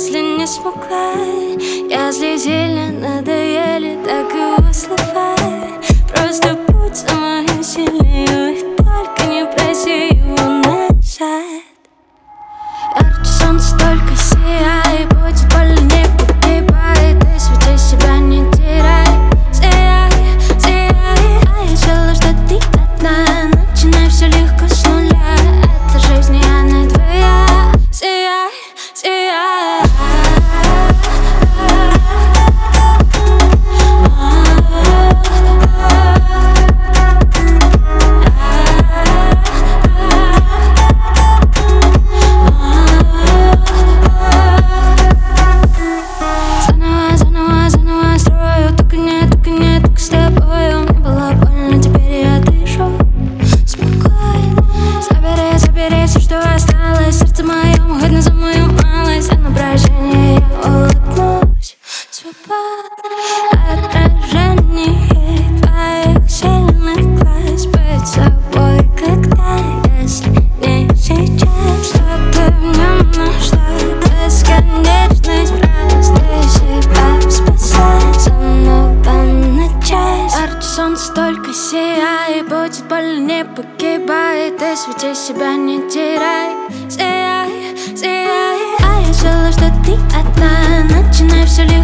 если не смогла. Если сильно надоели, так его слова. Просто будь со мной сильнее, и только не проси его назад. Ярче солнце, только сияй, будет больно, не погибай. Ты свети себя, не теряй. Сияй, сияй. А я знала, что ты одна. Начинай все легко с нуля. Это жизнь, и она твоя. Сияй, сияй. Что осталось, сердце моем, хоть назови мою малость. А на прощание я улыбнусь свободно. Отражение твоих сильных глаз. Быть собой, когда, если не сейчас. Что-то в нем нашла, бесконечность. Просто себя спасай, снова начать. Ярче солнце, только сияй, будет больно, не погибай. Ты свети себя, не теряй. Сияй, сияй. А я знала, что ты одна. Начинай все легко.